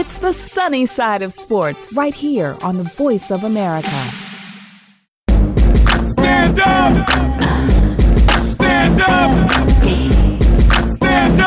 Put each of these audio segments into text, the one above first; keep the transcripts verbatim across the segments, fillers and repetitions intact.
It's the sunny side of sports right here on the Voice of America. Stand up! Stand up! Stand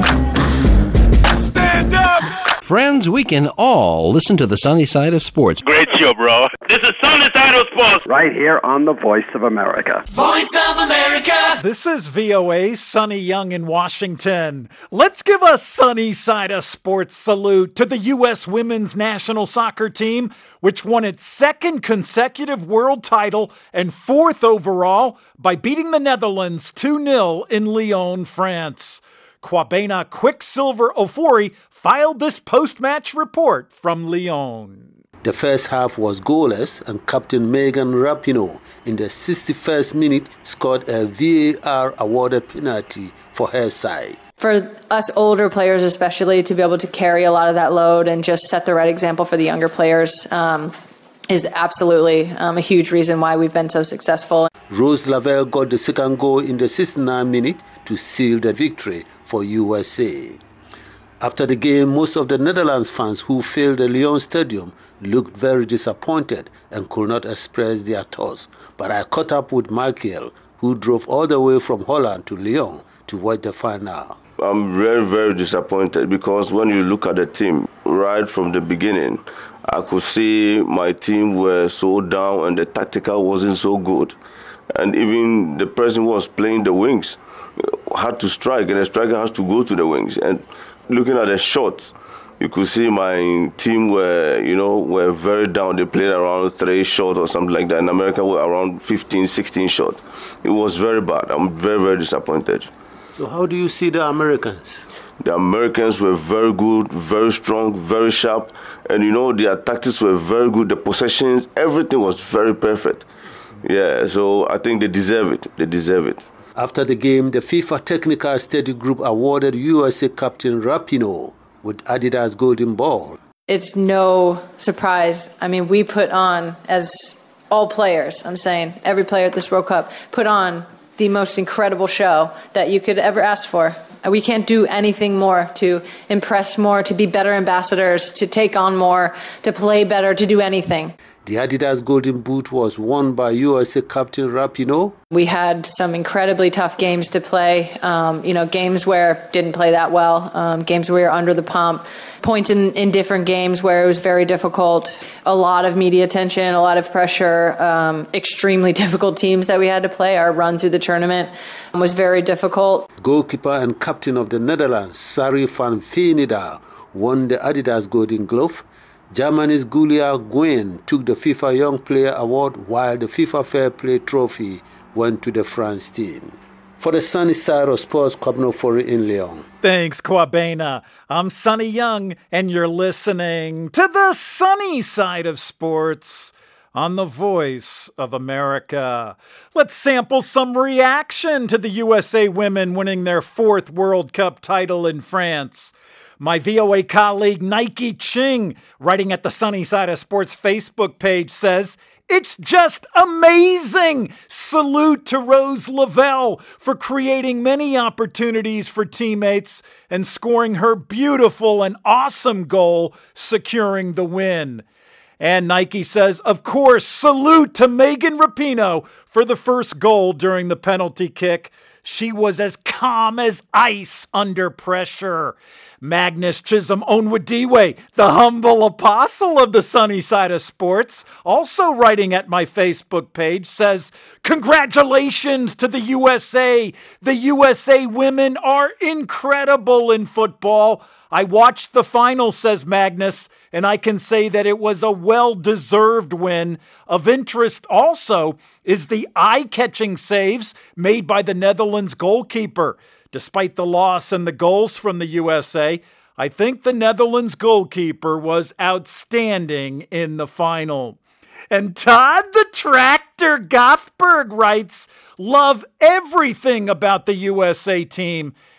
up! Stand up! Friends, we can all listen to the sunny side of sports. Great show, bro. This is Sunny Side of Sports. Right here on the Voice of America. Voice of America! This is V O A's Sonny Young in Washington. Let's give a sunny side of sports salute to the U S women's national soccer team, which won its second consecutive world title and fourth overall by beating the Netherlands two nil in Lyon, France. Kwabena Quicksilver Ofori filed this post-match report from Lyon. The first half was goalless, and Captain Megan Rapinoe in the sixty-first minute scored a V A R-awarded penalty for her side. For us older players especially, to be able to carry a lot of that load and just set the right example for the younger players um, is absolutely um, a huge reason why we've been so successful. Rose Lavelle got the second goal in the sixty-ninth minute to seal the victory for U S A. After the game, most of the Netherlands fans who filled the Lyon Stadium looked very disappointed and could not express their thoughts. But I caught up with Michael, who drove all the way from Holland to Lyon to watch the final. I'm very, very disappointed because when you look at the team, right from the beginning, I could see my team were so down and the tactical wasn't so good. And even the person who was playing the wings had to strike, and the striker has to go to the wings. And looking at the shots, you could see my team were, you know, were very down. They played around three shots or something like that. In America, were around fifteen, sixteen shots. It was very bad. I'm very, very disappointed. So how do you see the Americans? The Americans were very good, very strong, very sharp. And, you know, their tactics were very good. The possessions, everything was very perfect. Yeah, so I think they deserve it. They deserve it. After the game, the FIFA Technical Study Group awarded U S A captain Rapinoe with Adidas Golden Ball. It's no surprise. I mean, we put on, as all players, I'm saying, every player at this World Cup, put on the most incredible show that you could ever ask for. We can't do anything more to impress more, to be better ambassadors, to take on more, to play better, to do anything. The Adidas Golden Boot was won by U S A captain Rapinoe. We had some incredibly tough games to play, um, you know, games where didn't play that well, um, games where we were under the pump, points in, in different games where it was very difficult, a lot of media attention, a lot of pressure, um, extremely difficult teams that we had to play. Our run through the tournament was very difficult. Goalkeeper and captain of the Netherlands, Sarri van Veenendaal, won the Adidas Golden Glove. Germany's Julia Guen took the FIFA Young Player Award, while the FIFA Fair Play Trophy went to the France team. For the sunny side of sports, Kwabena Ofori in Lyon. Thanks, Kwabena. I'm Sonny Young, and you're listening to the sunny side of sports on the Voice of America. Let's sample some reaction to the U S A women winning their fourth World Cup title in France. My V O A colleague Nike Ching, writing at the Sunny Side of Sports Facebook page, says, "It's just amazing! Salute to Rose Lavelle for creating many opportunities for teammates and scoring her beautiful and awesome goal, securing the win." And Nike says, of course, salute to Megan Rapinoe for the first goal during the penalty kick. She was as calm as ice under pressure. Magnus Chisholm Onwadiwe, the humble apostle of the sunny side of sports, also writing at my Facebook page, says, congratulations to the U S A. The U S A women are incredible in football. I watched the final, says Magnus, and I can say that it was a well-deserved win. Of interest also is the eye-catching saves made by the Netherlands goalkeeper. Despite the loss and the goals from the U S A, I think the Netherlands goalkeeper was outstanding in the final. And Todd the Tractor Gothberg writes, love everything about the U S A team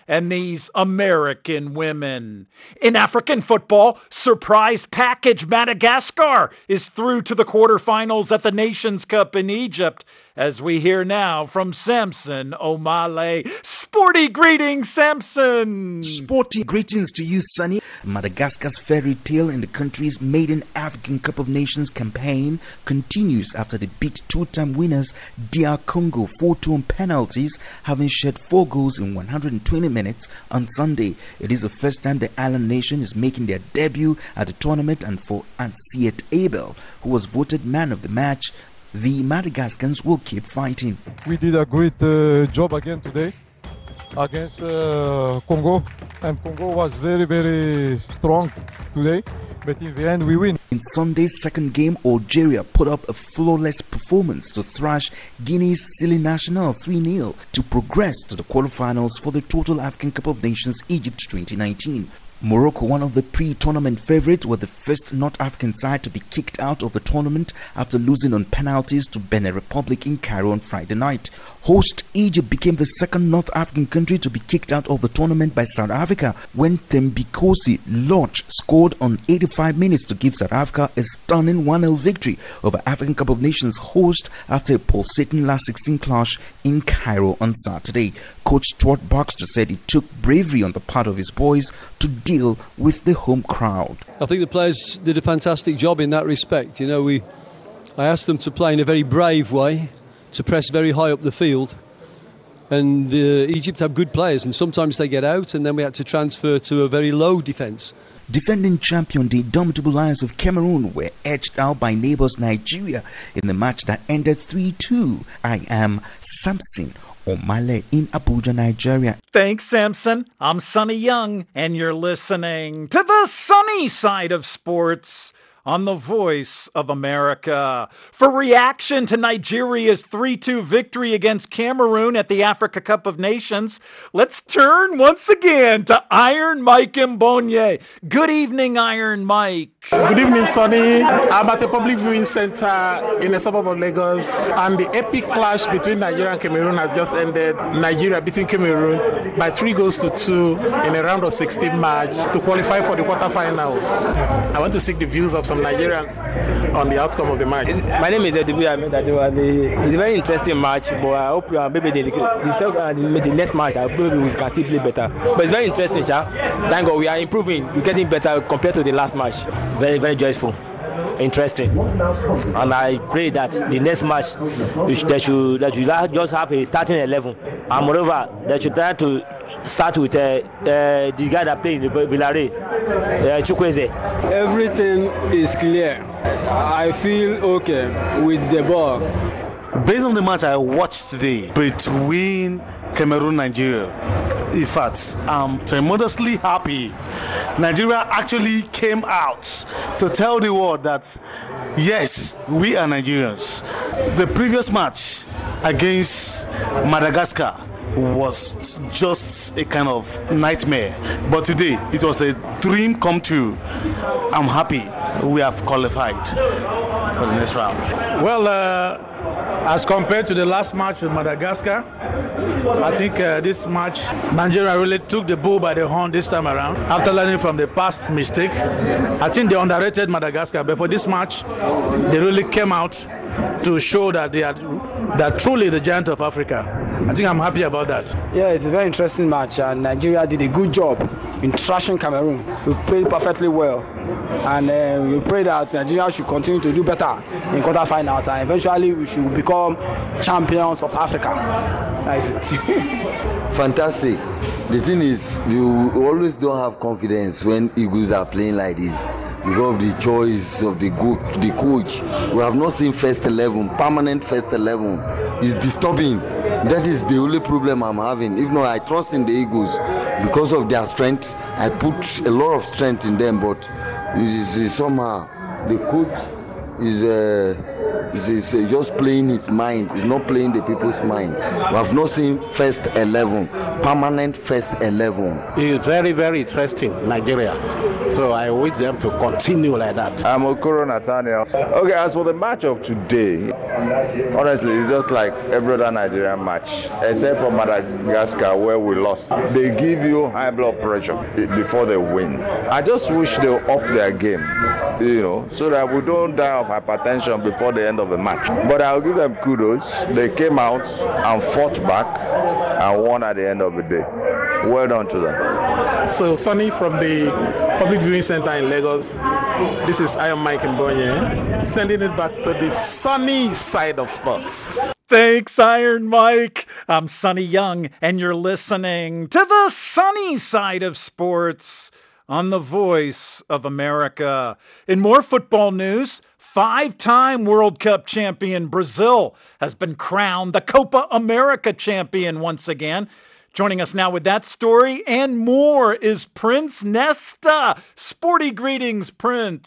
and these American women. In African football, surprise package Madagascar is through to the quarterfinals at the Nations Cup in Egypt, as we hear now from Samson Omale. Sporty greetings, Samson! Sporty greetings to you, Sonny. Madagascar's fairy tale in the country's maiden African Cup of Nations campaign continues after they beat two-time winners D R Congo four two on penalties, having shed four goals in one hundred twenty minutes on Sunday. It is the first time the island nation is making their debut at the tournament, and for Ansiet Abel, who was voted man of the match, the Madagascans will keep fighting. We did a great uh, job again today against uh, Congo, and Congo was very, very strong today, but in the end we win. In Sunday's second game, Algeria put up a flawless performance to thrash Guinea's silly national three nil to progress to the quarterfinals for the Total African Cup of Nations Egypt twenty nineteen. Morocco, one of the pre-tournament favorites, were the first North African side to be kicked out of the tournament after losing on penalties to Benin Republic in Cairo on Friday night. Host Egypt became the second North African country to be kicked out of the tournament by South Africa when Thembikosi Lorch scored on eighty-five minutes to give South Africa a stunning one nil victory over African Cup of Nations host after a pulsating last sixteen clash in Cairo on Saturday. Coach Stuart Baxter said it took bravery on the part of his boys to deal with the home crowd. I think the players did a fantastic job in that respect. You know, we, I asked them to play in a very brave way, to press very high up the field, and uh, Egypt have good players, and sometimes they get out, and then we had to transfer to a very low defence. Defending champion, the indomitable Lions of Cameroon were edged out by neighbours Nigeria in the match that ended three two. I am Samson Omale in Abuja, Nigeria. Thanks, Samson. I'm Sonny Young, and you're listening to the sunny side of sports on the Voice of America. For reaction to Nigeria's three two victory against Cameroon at the Africa Cup of Nations, let's turn once again to Iron Mike Mbonye. Good evening, Iron Mike. Good evening, Sonny. I'm at a public viewing center in the suburb of Lagos, and the epic clash between Nigeria and Cameroon has just ended. Nigeria beating Cameroon by three goals to two in a round of sixteen match to qualify for the quarterfinals. I want to seek the views of some Nigerians on the outcome of the match. My name is Edibu Ahmed Adewale. It's a very interesting match, but I hope uh, maybe the, the, the next match I probably we can still play better. But it's very interesting, Sha. Thank God we are improving, we're getting better compared to the last match. Very, very joyful, interesting, and I pray that the next match they should, they should, they should just have a starting eleven, and moreover they should try to start with uh, uh, the guy that played in the Villarreal, uh, Chukwueze. Everything is clear. I feel okay with the ball. Based on the match I watched today between Cameroon and Nigeria, in fact, I'm tremendously happy. Nigeria actually came out to tell the world that, yes, we are Nigerians. The previous match against Madagascar was just a kind of nightmare, but today it was a dream come true. I'm happy we have qualified for the next round. Well, uh, as compared to the last match with Madagascar, I think uh, this match, Nigeria really took the bull by the horn this time around. After learning from the past mistake, I think they underrated Madagascar. But for this match, they really came out to show that they are that truly the giant of Africa. I think I'm happy about that. Yeah, it's a very interesting match, and Nigeria did a good job in trashing Cameroon. We played perfectly well, and uh, we pray that Nigeria should continue to do better in quarterfinals, and eventually we should become champions of Africa. That's it. Fantastic. The thing is, you always don't have confidence when Eagles are playing like this because of the choice of the go- the coach. We have not seen first eleven, permanent first eleven. It's disturbing. That is the only problem I'm having. If not, I trust in the Eagles because of their strength. I put a lot of strength in them, but it's, it's somehow the coach is. Uh, He's just playing his mind. He's not playing the people's mind. We have not seen first eleven, permanent first eleven. It's very, very interesting, Nigeria. So I wish them to continue like that. I'm Okoro Nathaniel. Okay, as for the match of today, honestly, it's just like every other Nigerian match, except for Madagascar where we lost. They give you high blood pressure before they win. I just wish they would up their game, you know, so that we don't die of hypertension before the end of the match. But I'll give them kudos. They came out and fought back and won at the end of the day. Well done to them. So, Sonny from the Public Viewing Center in Lagos, this is Iron Mike Mbonye, sending it back to the sunny side of sports. Thanks, Iron Mike. I'm Sonny Young, and you're listening to the sunny side of sports on the Voice of America. In more football news, five-time World Cup champion Brazil has been crowned the Copa America champion once again. Joining us now with that story and more is Prince Nesta. Sporty greetings, Prince.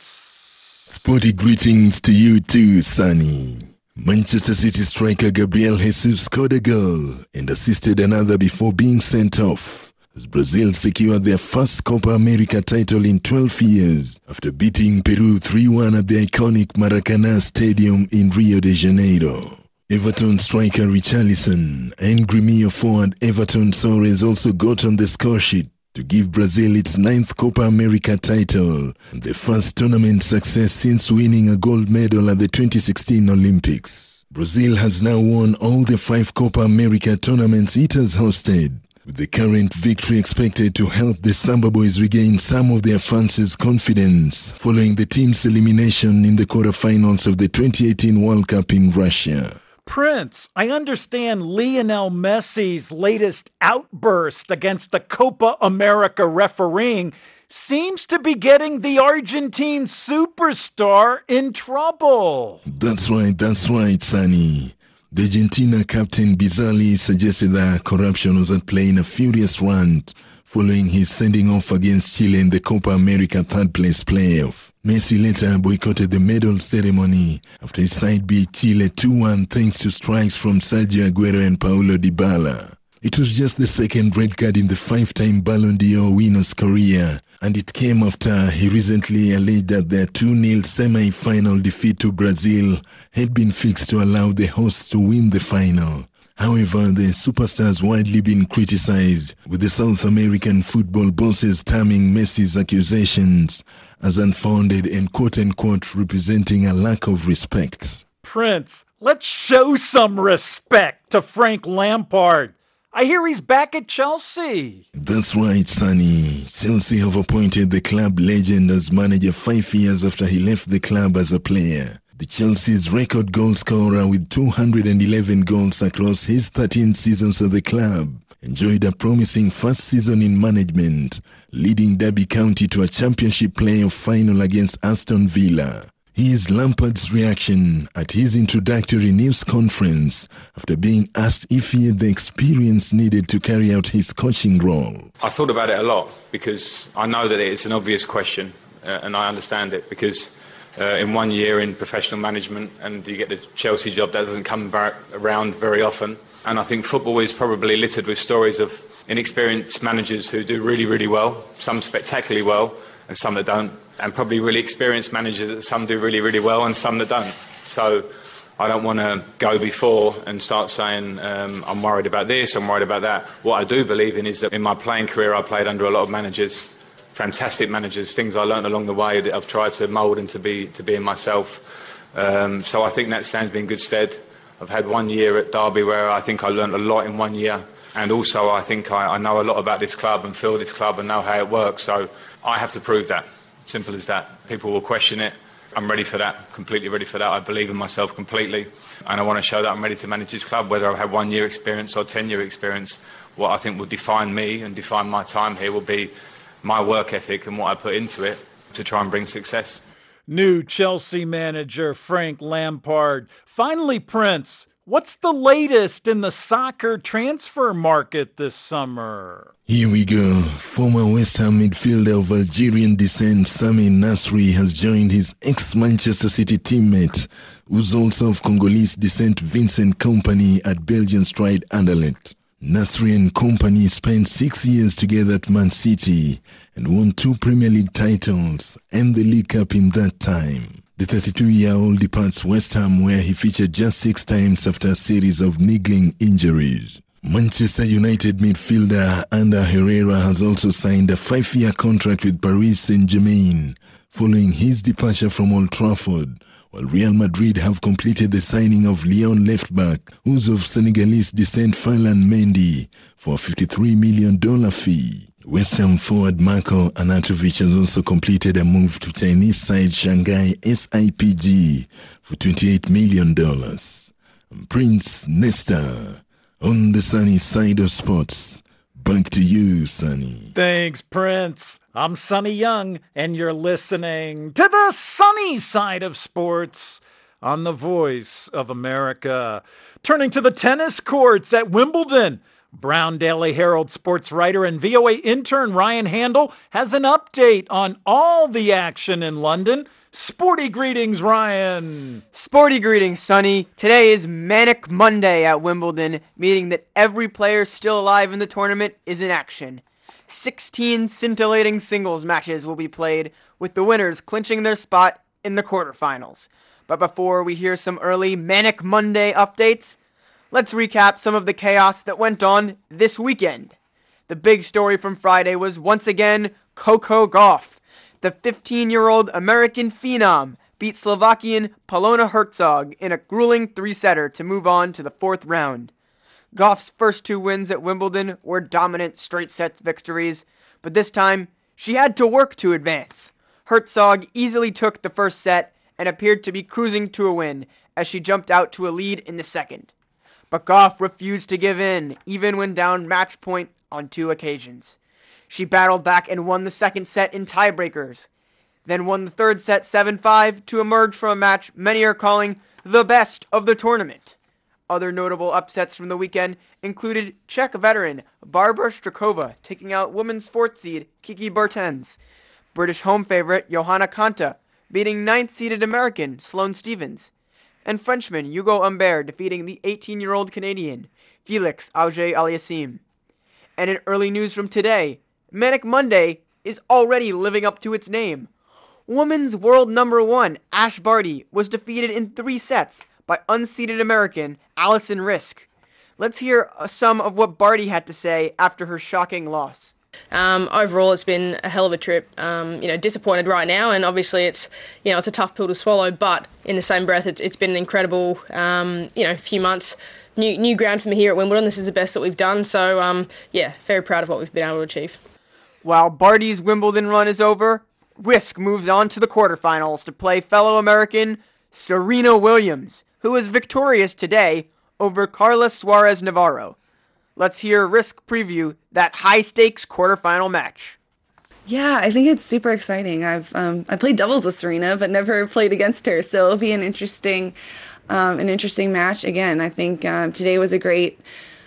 Sporty greetings to you too, Sonny. Manchester City striker Gabriel Jesus scored a goal and assisted another before being sent off, as Brazil secured their first Copa America title in twelve years after beating Peru three one at the iconic Maracanã Stadium in Rio de Janeiro. Everton striker Richarlison and Gremio forward Everton Soares also got on the score sheet to give Brazil its ninth Copa America title and the first tournament success since winning a gold medal at the twenty sixteen Olympics. Brazil has now won all the five Copa America tournaments it has hosted, with the current victory expected to help the Samba Boys regain some of their fans' confidence following the team's elimination in the quarterfinals of the twenty eighteen World Cup in Russia. Prince, I understand Lionel Messi's latest outburst against the Copa America refereeing seems to be getting the Argentine superstar in trouble. That's right, that's right, Sonny. The Argentina captain Bizzarri suggested that corruption was at play in a furious rant following his sending off against Chile in the Copa America third-place playoff. Messi later boycotted the medal ceremony after his side beat Chile two one thanks to strikes from Sergio Aguero and Paulo Dybala. It was just the second red card in the five-time Ballon d'Or winner's career, and it came after he recently alleged that their two nil semi-final defeat to Brazil had been fixed to allow the hosts to win the final. However, the superstar's widely been criticized, with the South American football bosses terming Messi's accusations as unfounded and quote-unquote representing a lack of respect. Prince, let's show some respect to Frank Lampard. I hear he's back at Chelsea. That's right, Sonny. Chelsea have appointed the club legend as manager five years after he left the club as a player. The Chelsea's record goal scorer with two hundred eleven goals across his thirteen seasons at the club enjoyed a promising first season in management, leading Derby County to a championship playoff final against Aston Villa. Here's Lampard's reaction at his introductory news conference after being asked if he had the experience needed to carry out his coaching role. I thought about it a lot because I know that it's an obvious question uh, and I understand it because Uh, in one year in professional management and you get the Chelsea job, that doesn't come var- around very often. And I think football is probably littered with stories of inexperienced managers who do really, really well, some spectacularly well and some that don't, and probably really experienced managers that some do really, really well and some that don't. So I don't want to go before and start saying um, I'm worried about this, I'm worried about that. What I do believe in is that in my playing career I played under a lot of managers, fantastic managers, things I learned along the way that I've tried to mould and to be to be in myself. Um, so I think that stands me in good stead. I've had one year at Derby where I think I learned a lot in one year, and also I think I, I know a lot about this club and feel this club and know how it works. So I have to prove that. Simple as that. People will question it. I'm ready for that, completely ready for that. I believe in myself completely, and I want to show that I'm ready to manage this club, whether I have one year experience or ten year experience. What I think will define me and define my time here will be my work ethic and what I put into it to try and bring success. New Chelsea manager Frank Lampard. Finally, Prince, what's the latest in the soccer transfer market this summer? Here we go. Former West Ham midfielder of Algerian descent Sami Nasri has joined his ex-Manchester City teammate, who's also of Congolese descent, Vincent Kompany, at Belgian Stride Anderlecht. Nasri and Kompany spent six years together at Man City and won two Premier League titles and the League Cup in that time. The thirty-two-year-old departs West Ham, where he featured just six times after a series of niggling injuries. Manchester United midfielder Ander Herrera has also signed a five-year contract with Paris Saint-Germain following his departure from Old Trafford, while Real Madrid have completed the signing of Lyon left-back, who's of Senegalese descent, Ferland Mendy, for a fifty-three million dollars fee. West Ham forward Marko Arnautovic has also completed a move to Chinese side Shanghai S I P G for twenty-eight million dollars. Prince Nesta on the sunny side of sports. Back to you, Sonny. Thanks, Prince. I'm Sonny Young, and you're listening to the sunny side of sports on the Voice of America. Turning to the tennis courts at Wimbledon, Brown Daily Herald sports writer and V O A intern Ryan Handel has an update on all the action in London. Sporty greetings, Ryan. Sporty greetings, Sonny. Today is Manic Monday at Wimbledon, meaning that every player still alive in the tournament is in action. sixteen scintillating singles matches will be played, with the winners clinching their spot in the quarterfinals. But before we hear some early Manic Monday updates, let's recap some of the chaos that went on this weekend. The big story from Friday was once again Coco Gauff. The fifteen-year-old American phenom beat Slovakian Polona Hercog in a grueling three-setter to move on to the fourth round. Gauff's first two wins at Wimbledon were dominant straight-set victories, but this time she had to work to advance. Hercog easily took the first set and appeared to be cruising to a win as she jumped out to a lead in the second. But Gauff refused to give in, even when down match point on two occasions. She battled back and won the second set in tiebreakers, then won the third set seven five to emerge from a match many are calling the best of the tournament. Other notable upsets from the weekend included Czech veteran Barbara Strakova taking out women's fourth seed Kiki Bertens, British home favorite Johanna Konta beating ninth-seeded American Sloane Stephens, and Frenchman Hugo Humbert defeating the eighteen-year-old Canadian Felix Auger-Aliassime. And in early news from today, Manic Monday is already living up to its name. Women's world number one Ash Barty was defeated in three sets by unseeded American Alison Risk. Let's hear some of what Barty had to say after her shocking loss. Um, overall, it's been a hell of a trip. Um, you know, disappointed right now, and obviously it's you know it's a tough pill to swallow. But in the same breath, it's it's been an incredible um, you know few months. New new ground for me here at Wimbledon. This is the best that we've done. So um, yeah, very proud of what we've been able to achieve. While Barty's Wimbledon run is over, Risk moves on to the quarterfinals to play fellow American Serena Williams, who was victorious today over Carla Suarez Navarro. Let's hear Risk preview that high-stakes quarterfinal match. Yeah, I think it's super exciting. I've um, I played doubles with Serena, but never played against her, so it'll be an interesting, um, an interesting match. Again, I think um, today was a great.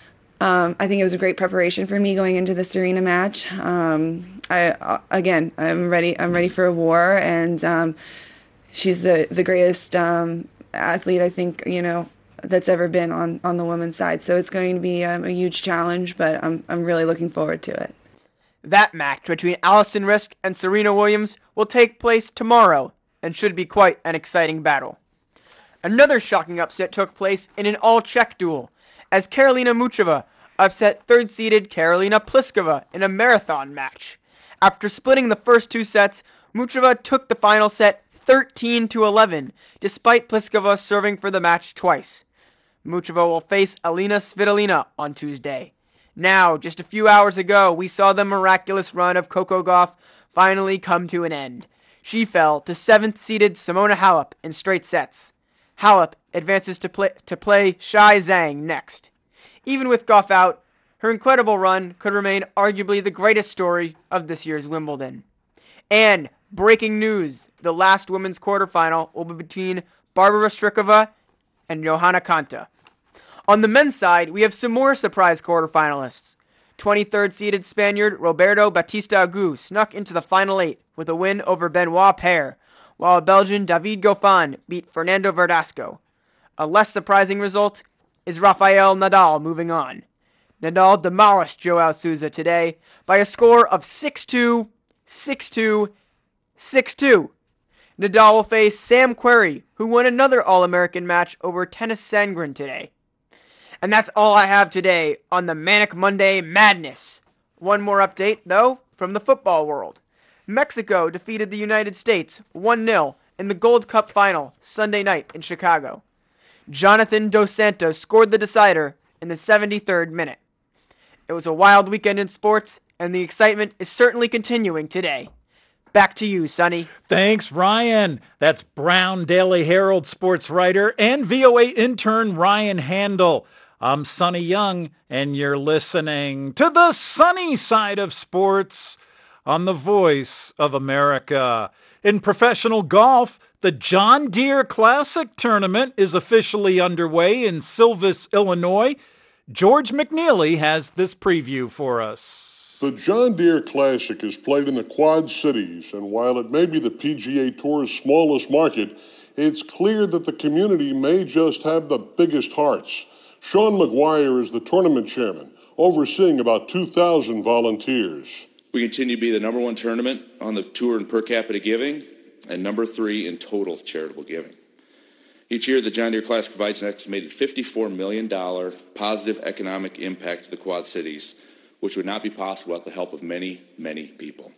Um, I think it was a great preparation for me going into the Serena match. Um, I uh, again, I'm ready. I'm ready for a war, and um, she's the the greatest um, athlete I think you know that's ever been on, on the women's side. So it's going to be um, a huge challenge, but I'm I'm really looking forward to it. That match between Alison Risk and Serena Williams will take place tomorrow and should be quite an exciting battle. Another shocking upset took place in an all-Czech duel, as Karolina Muchova upset third-seeded Karolina Pliskova in a marathon match. After splitting the first two sets, Muchova took the final set thirteen to eleven, despite Pliskova serving for the match twice. Muchova will face Alina Svitolina on Tuesday. Now, just a few hours ago, we saw the miraculous run of Coco Gauff finally come to an end. She fell to seventh-seeded Simona Halep in straight sets. Halep advances to play, to play Shai Zhang next. Even with Gauff out, her incredible run could remain arguably the greatest story of this year's Wimbledon. And breaking news, the last women's quarterfinal will be between Barbara Strakova and Johanna Konta. On the men's side, we have some more surprise quarterfinalists. twenty-third seeded Spaniard Roberto Batista Agut snuck into the final eight with a win over Benoit Paire, while Belgian David Goffin beat Fernando Verdasco. A less surprising result is Rafael Nadal moving on. Nadal demolished Joao Sousa today by a score of six two, six two, six two. Nadal will face Sam Querrey, who won another All-American match over Tennys Sandgren today. And that's all I have today on the Manic Monday Madness. One more update, though, from the football world. Mexico defeated the United States one nil in the Gold Cup final Sunday night in Chicago. Jonathan Dos Santos scored the decider in the seventy-third minute. It was a wild weekend in sports, and the excitement is certainly continuing today. Back to you, Sonny. Thanks, Ryan. That's Brown Daily Herald sports writer and V O A intern Ryan Handel. I'm Sonny Young, and you're listening to the sunny side of sports on the Voice of America. In professional golf, the John Deere Classic Tournament is officially underway in Silvis, Illinois. George McNeely has this preview for us. The John Deere Classic is played in the Quad Cities, and while it may be the P G A Tour's smallest market, it's clear that the community may just have the biggest hearts. Sean McGuire is the tournament chairman, overseeing about two thousand volunteers. We continue to be the number one tournament on the tour in per capita giving and number three in total charitable giving. Each year, the John Deere Classic provides an estimated fifty-four million dollars positive economic impact to the Quad Cities, which would not be possible without the help of many, many people.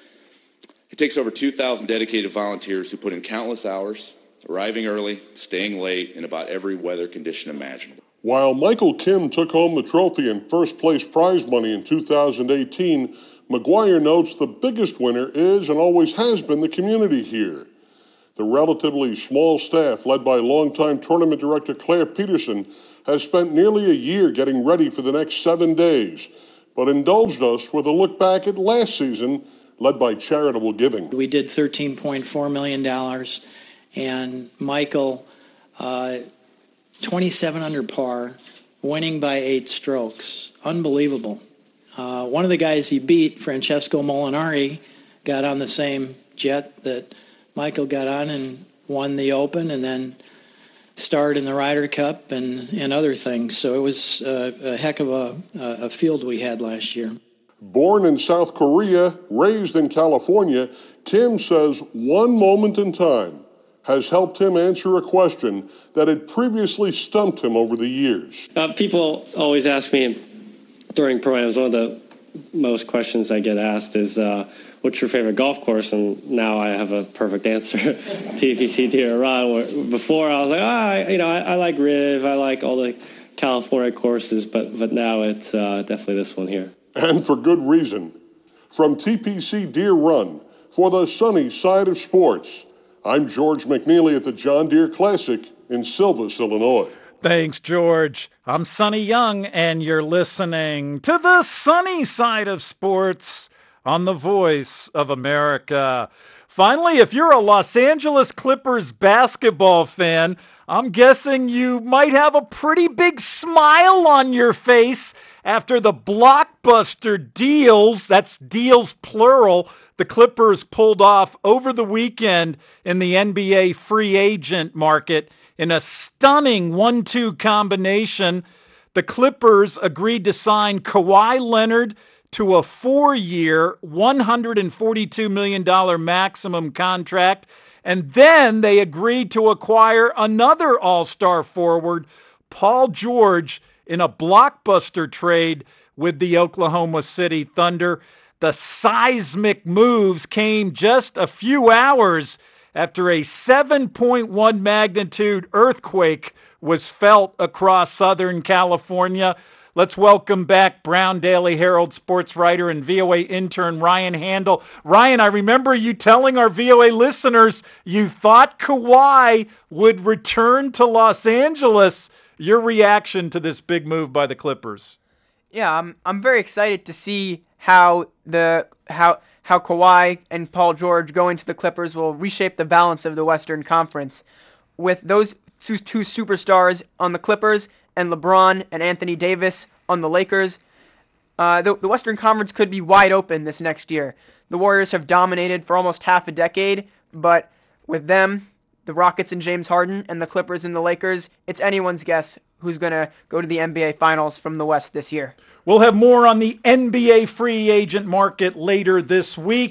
It takes over two thousand dedicated volunteers who put in countless hours, arriving early, staying late, in about every weather condition imaginable. While Michael Kim took home the trophy and first place prize money in two thousand eighteen, McGuire notes the biggest winner is and always has been the community here. The relatively small staff, led by longtime tournament director Claire Peterson, has spent nearly a year getting ready for the next seven days, but indulged us with a look back at last season, led by charitable giving. We did thirteen point four million dollars, and Michael, uh, twenty-seven under par, winning by eight strokes. Unbelievable. Uh, one of the guys he beat, Francesco Molinari, got on the same jet that Michael got on and won the Open, and then starred in the Ryder Cup and, and other things. So it was uh, a heck of a, a field we had last year. Born in South Korea, raised in California, Kim says one moment in time has helped him answer a question that had previously stumped him over the years. Uh, people always ask me during programs, one of the most questions I get asked is, uh, what's your favorite golf course? And now I have a perfect answer, T P C Deere Run. Where before I was like, ah, I, you know, I, I like Riv, I like all the California courses, but but now it's uh, definitely this one here. And for good reason. From T P C Deere Run, for the sunny side of sports, I'm George McNeely at the John Deere Classic in Silvis, Illinois. Thanks, George. I'm Sonny Young, and you're listening to the sunny side of sports on the Voice of America. Finally, if you're a Los Angeles Clippers basketball fan, I'm guessing you might have a pretty big smile on your face after the blockbuster deals, that's deals plural, the Clippers pulled off over the weekend in the N B A free agent market in a stunning one two combination. The Clippers agreed to sign Kawhi Leonard to a four-year, one hundred forty-two million dollars maximum contract, and then they agreed to acquire another all-star forward, Paul George, in a blockbuster trade with the Oklahoma City Thunder. The seismic moves came just a few hours after a seven point one magnitude earthquake was felt across Southern California. Let's welcome back Brown Daily Herald sports writer and V O A intern Ryan Handel. Ryan, I remember you telling our V O A listeners you thought Kawhi would return to Los Angeles. Your reaction to this big move by the Clippers? Yeah, I'm I'm very excited to see how the how how Kawhi and Paul George going to the Clippers will reshape the balance of the Western Conference. With those two, two superstars on the Clippers and LeBron and Anthony Davis on the Lakers, uh, the, the Western Conference could be wide open this next year. The Warriors have dominated for almost half a decade, but with them, the Rockets and James Harden, and the Clippers and the Lakers, it's anyone's guess who's going to go to the N B A Finals from the West this year. We'll have more on the N B A free agent market later this week.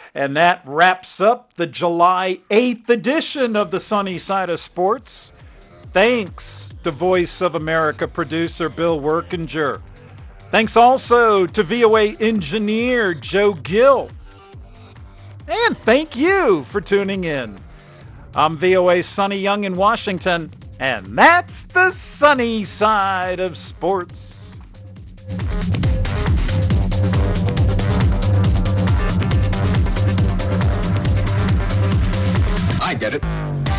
And that wraps up the July eighth edition of the Sunny Side of Sports. Thanks to Voice of America producer Bill Workinger. Thanks also to V O A engineer Joe Gill. And thank you for tuning in. I'm V O A's Sonny Young in Washington, and that's the Sunny Side of Sports. I get it.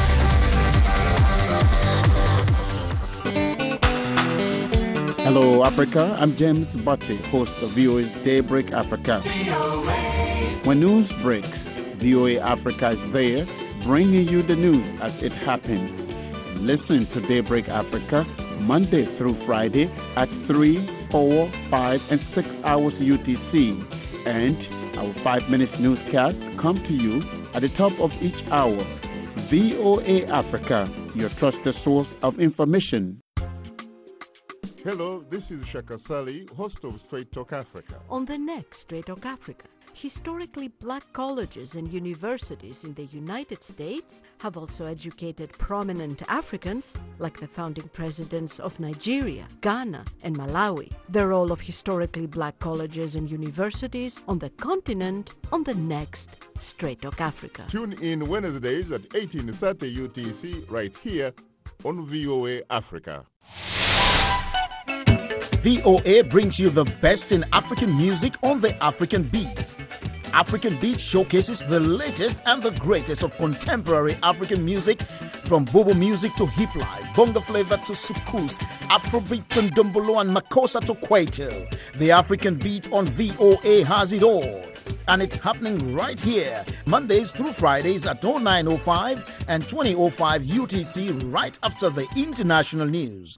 Hello, Africa. I'm James Butte, host of V O A's Daybreak Africa. When news breaks, V O A Africa is there, bringing you the news as it happens. Listen to Daybreak Africa Monday through Friday at three, four, five, and six hours U T C. And our five minutes newscast come to you at the top of each hour. V O A Africa, your trusted source of information. Hello, this is Shaka Sali, host of Straight Talk Africa. On the next Straight Talk Africa, historically black colleges and universities in the United States have also educated prominent Africans, like the founding presidents of Nigeria, Ghana, and Malawi. The role of historically black colleges and universities on the continent on the next Straight Talk Africa. Tune in Wednesdays at eighteen thirty U T C right here on V O A Africa. V O A brings you the best in African music on the African Beat. African Beat showcases the latest and the greatest of contemporary African music, from bobo music to hip life, bongo flavor to soukous, Afrobeat to ndombolo and makossa to kwaito. The African Beat on V O A has it all. And it's happening right here, Mondays through Fridays at oh nine oh five and twenty oh five U T C, right after the international news.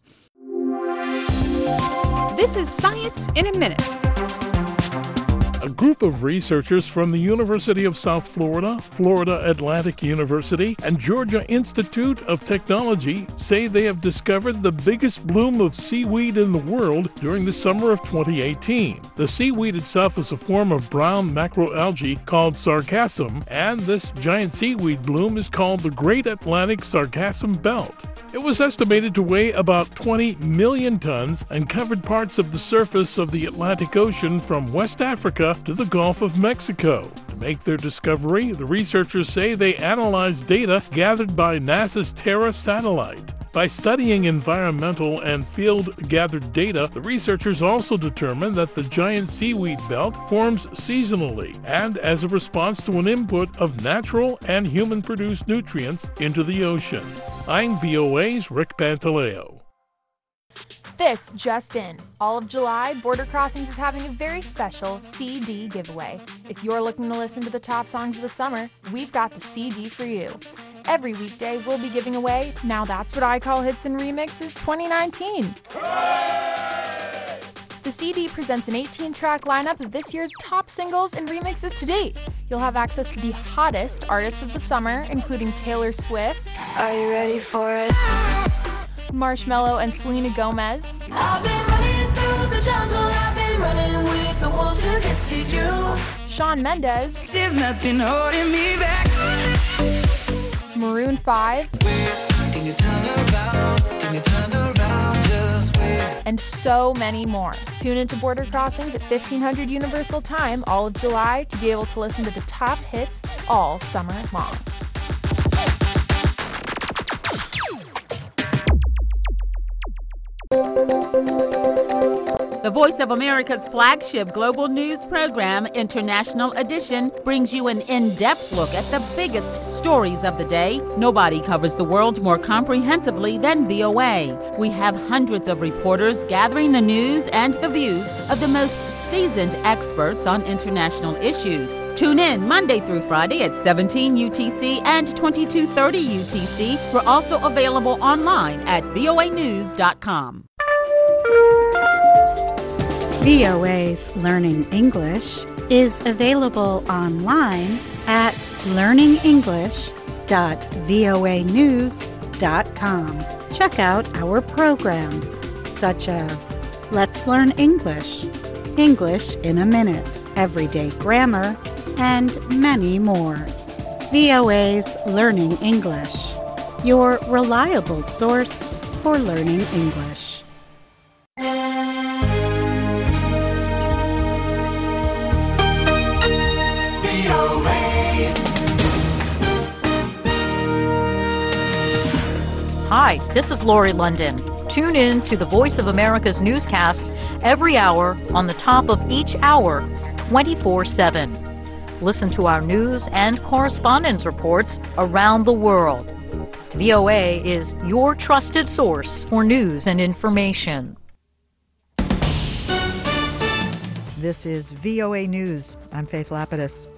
This is Science in a Minute. A group of researchers from the University of South Florida, Florida Atlantic University, and Georgia Institute of Technology say they have discovered the biggest bloom of seaweed in the world during the summer of twenty eighteen. The seaweed itself is a form of brown macroalgae called sargassum, and this giant seaweed bloom is called the Great Atlantic Sargassum Belt. It was estimated to weigh about twenty million tons and covered parts of the surface of the Atlantic Ocean from West Africa to the Gulf of Mexico. To make their discovery, the researchers say they analyzed data gathered by NASA's Terra satellite. By studying environmental and field-gathered data, the researchers also determined that the giant seaweed belt forms seasonally and as a response to an input of natural and human-produced nutrients into the ocean. I'm V O A's Rick Pantaleo. This just in. All of July, Border Crossings is having a very special C D giveaway. If you're looking to listen to the top songs of the summer, we've got the C D for you. Every weekday, we'll be giving away Now That's What I Call Hits and Remixes twenty nineteen. Hooray! The C D presents an eighteen-track lineup of this year's top singles and remixes to date. You'll have access to the hottest artists of the summer, including Taylor Swift. Are you ready for it? Marshmello and Selena Gomez. I've been running through the jungle, I've been running with the wolves to get to you. Shawn Mendes. There's nothing holding me back. Maroon five. Can you turn around? Can you turn around? Just wait. And so many more. Tune into Border Crossings at fifteen hundred Universal Time all of July to be able to listen to the top hits all summer long. The Voice of America's flagship global news program, International Edition, brings you an in-depth look at the biggest stories of the day. Nobody covers the world more comprehensively than V O A. We have hundreds of reporters gathering the news and the views of the most seasoned experts on international issues. Tune in Monday through Friday at seventeen U T C and twenty-two thirty U T C. We're also available online at V O A news dot com. V O A's Learning English is available online at learning english dot v o a news dot com. Check out our programs such as Let's Learn English, English in a Minute, Everyday Grammar, and many more. V O A's Learning English, your reliable source for learning English. Hi, this is Lori London. Tune in to the Voice of America's newscasts every hour on the top of each hour, twenty-four seven. Listen to our news and correspondence reports around the world. V O A is your trusted source for news and information. This is V O A News. I'm Faith Lapidus.